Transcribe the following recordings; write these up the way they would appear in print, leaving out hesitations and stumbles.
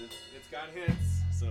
It's got hits, so.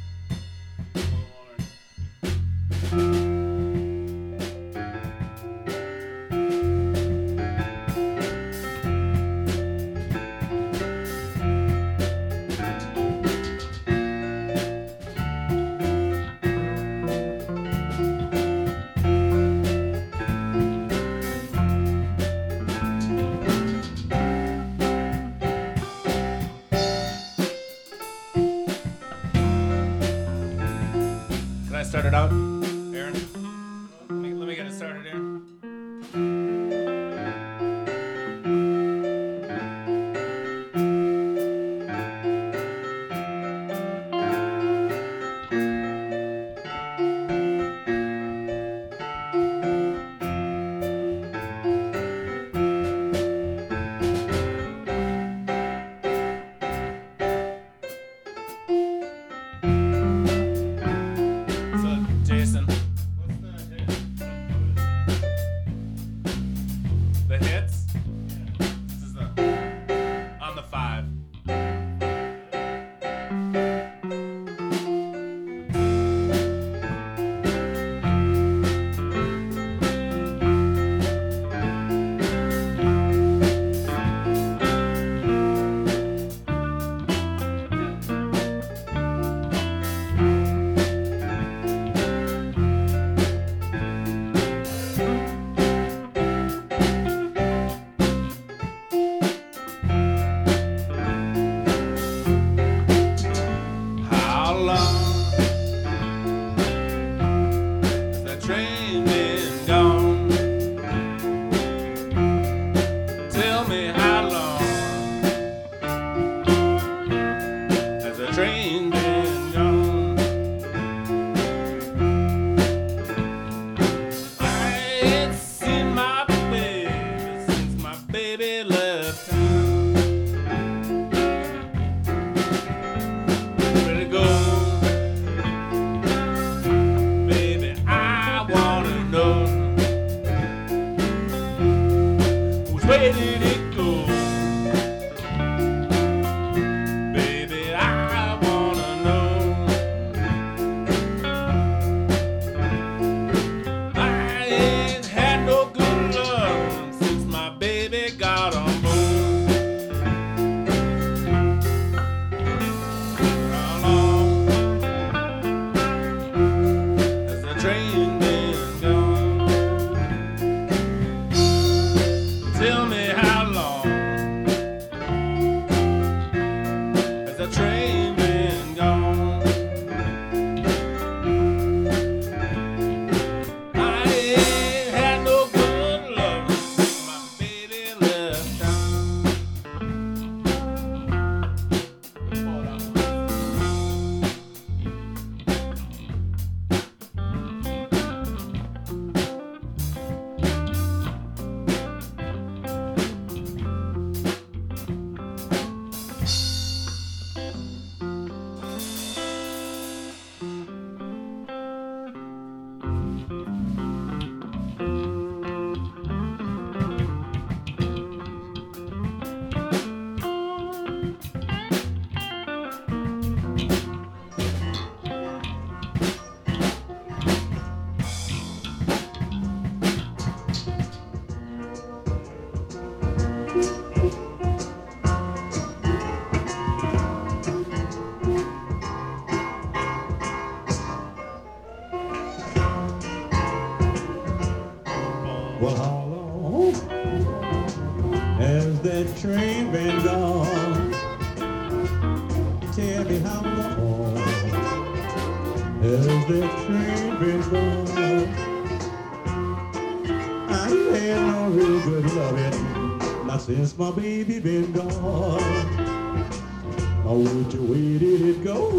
Start it out, Aaron. Let me get it started here. Jason. What's the hit? The hits? Yeah. This is on the 5. Where did it go? Baby, I wanna know. I ain't had no good love since my baby got on board. How long has the train been gone? Tell me how long has the train been gone? I ain't had no good love since my baby left town. Well, how long has that train been gone? Tell me how long has that train been gone? I ain't had no real good loving, not since my baby been gone. Oh, which way did it go?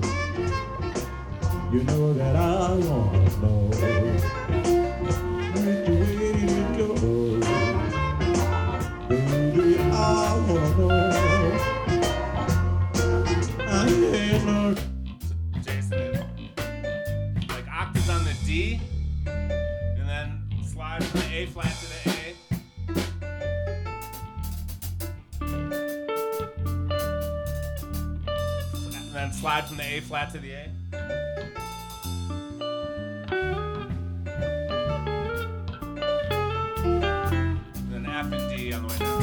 You know that I wanna know. Which way did it go? Baby, I wanna know. I ain't no. Jason, like octaves on the D, and then slide from the A flat to the A. then slide from the A flat to the A. And then F and D on the way down.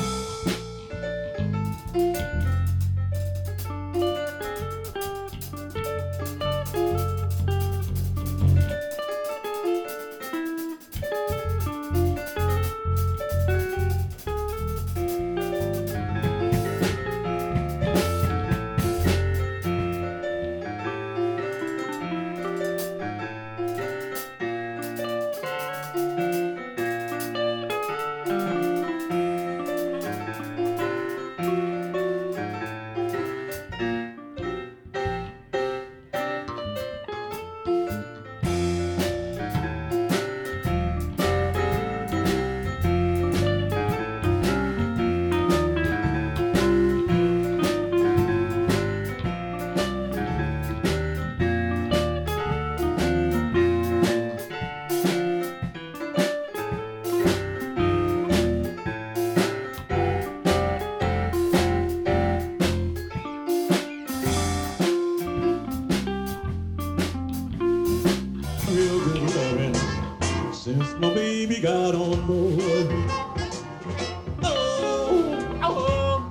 Real good loving since my baby got on board. Oh, oh.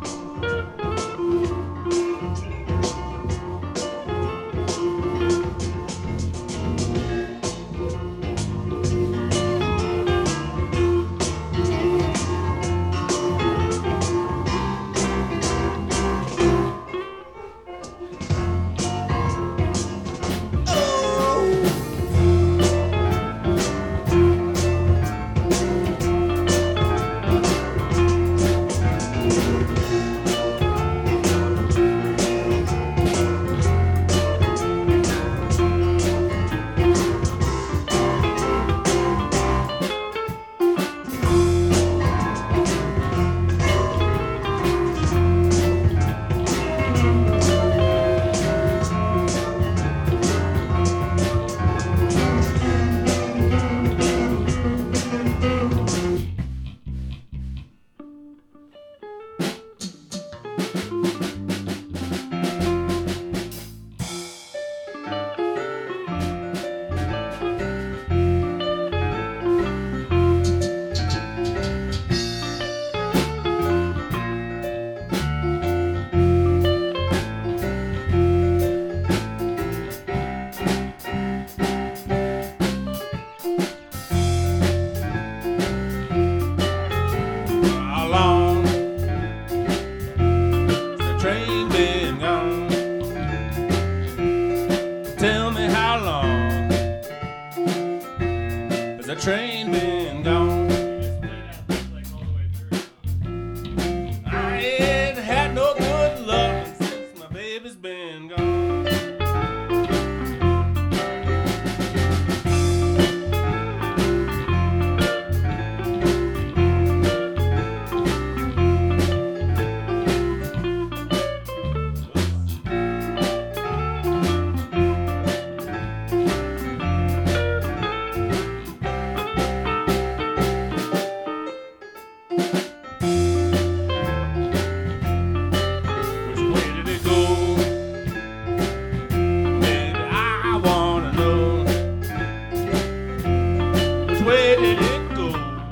How long has the train been gone? Tell me how long has the train been gone? I ain't had no good luck since my baby's been gone. Which way did it go? Baby, I wanna know. Which way did it go?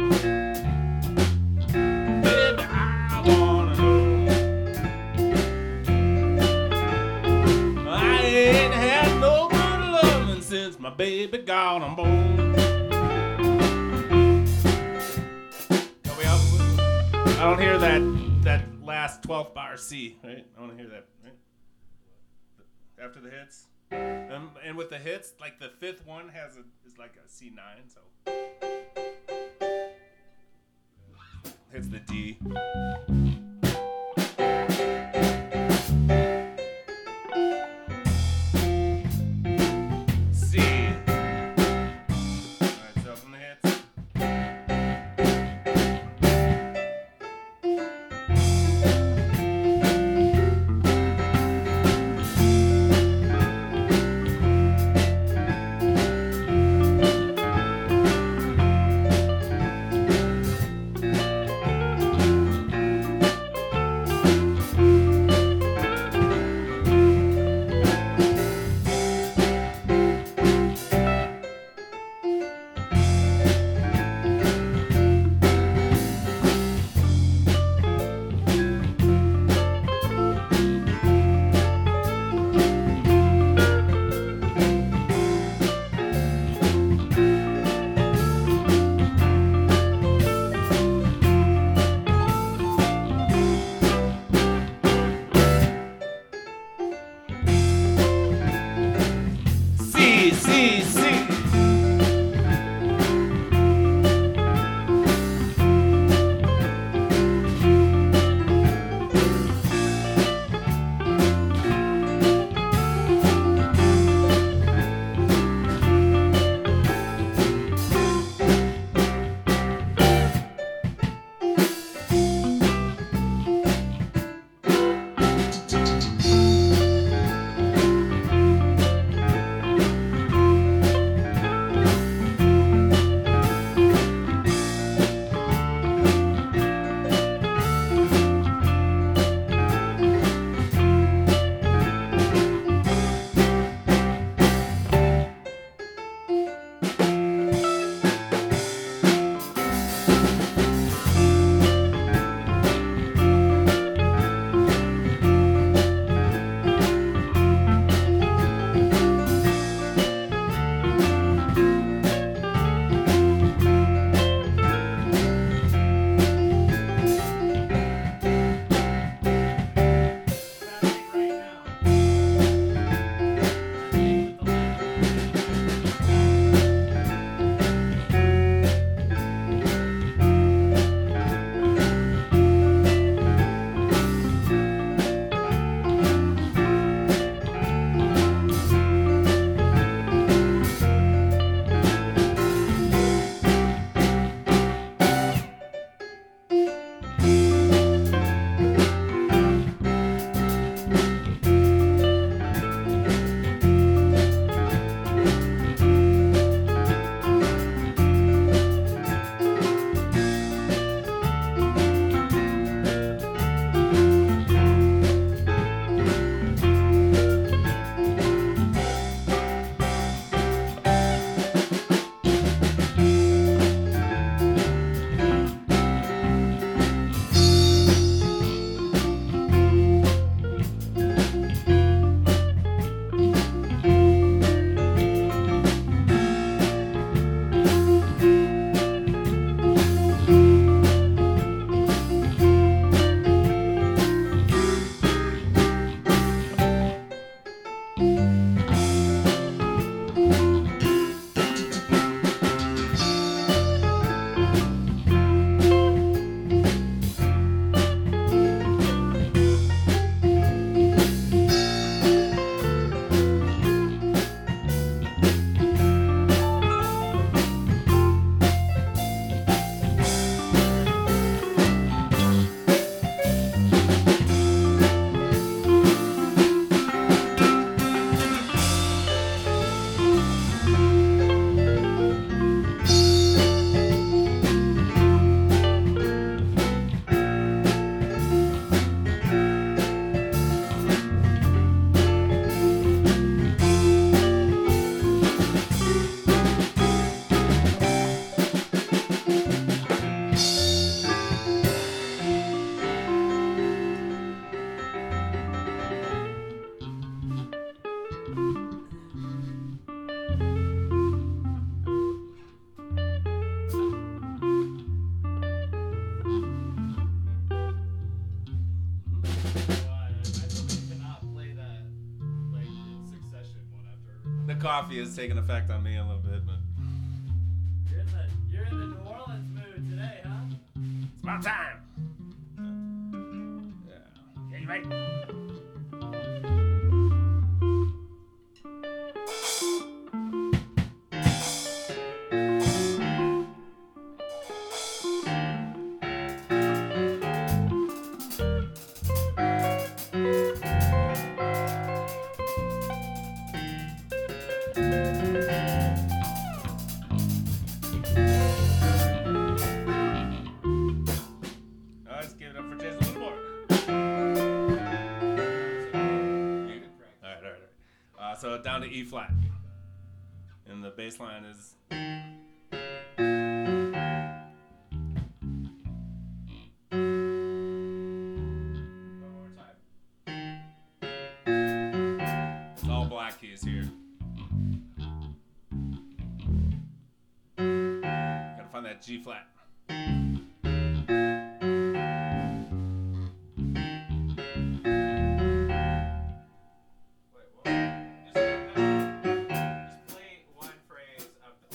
Baby, I wanna know. I ain't had no good loving since my baby got on board. I don't hear that last 12th bar C, right? I want to hear that, right? After the hits. And with the hits, like the fifth one is like a C9, so hits the D. C. Alright, so from the hits. coffee is taking effect on me a little bit, but You're in the New Orleans mood today, huh? it's about time. Yeah, you right. Let's give it up for Jason a little more. All right. So down to E flat, and the bass line is. One more time. It's all black keys here. Gotta find that G flat.